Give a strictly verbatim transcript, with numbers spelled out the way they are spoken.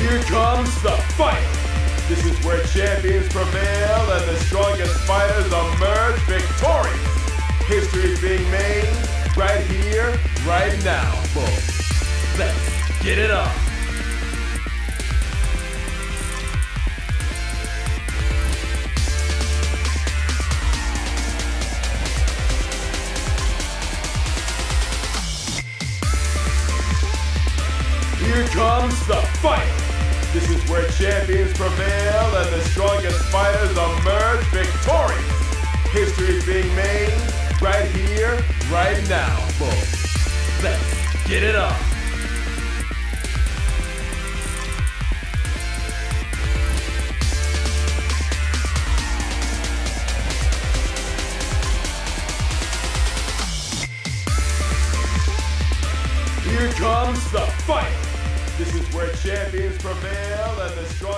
Here comes the fight. This is where champions prevail and the strongest fighters emerge victorious. History is being made right here, right now, folks. Let's get it on. Here comes the fight. This is where champions prevail and the strongest fighters emerge victorious. History is being made right here, right now, folks. Let's get it on. Here comes the fight. This is where champions prevail and the strong